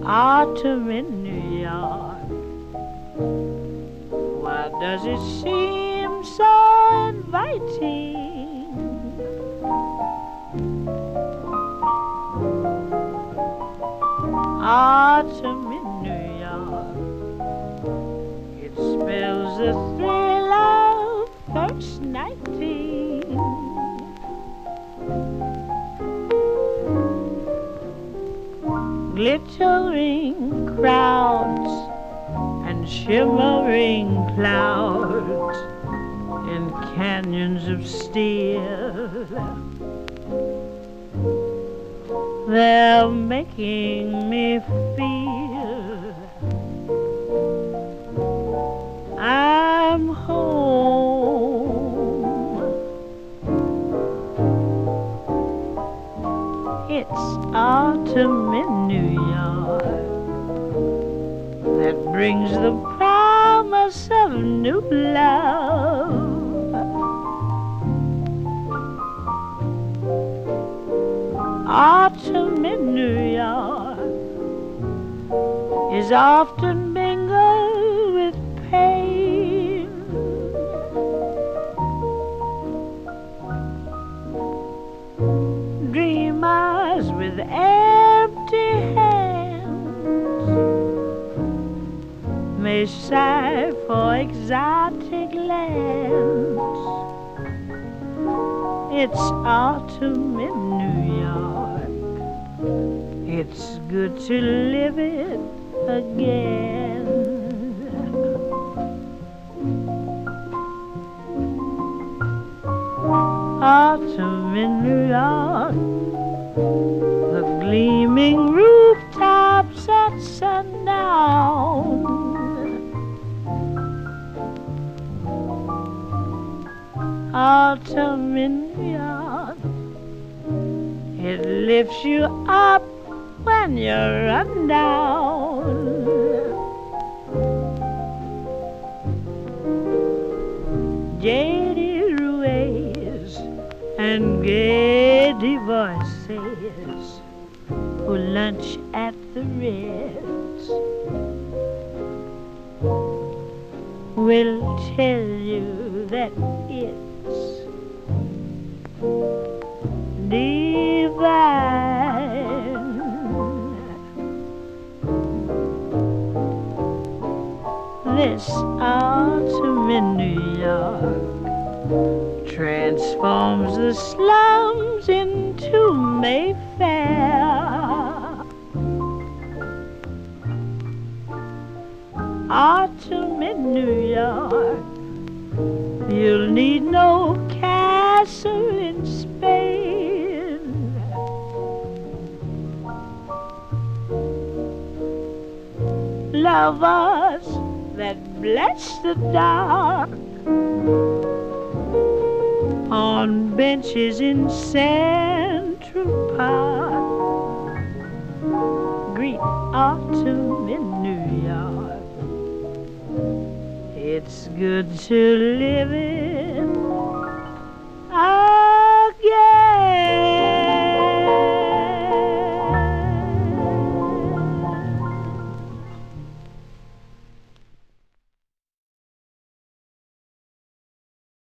Autumn in New York. Why does it seem so inviting? Autumn in New York. It spells the thrill of first nighting. Glittering crowds and shimmering clouds in canyons of steel. They're making me feel I'm home. It's autumn in New York that brings the promise of new love. Autumn in New York is often mingled with pain. Dreamers with empty hands may sigh for exotic lands. It's autumn in New York. It's good to live it again. Autumn in New York. The gleaming rooftops at sundown. Autumn in New York. It lifts you up when you run down. Jaded ways and gay voices who lunch at the Ritz will tell you that it's divine. This autumn in New York transforms the slums into Mayfair. Autumn in New York. You'll need no castle in Spain. Lovers that bless the dark on benches in Central Park greet autumn in New York. It's good to live it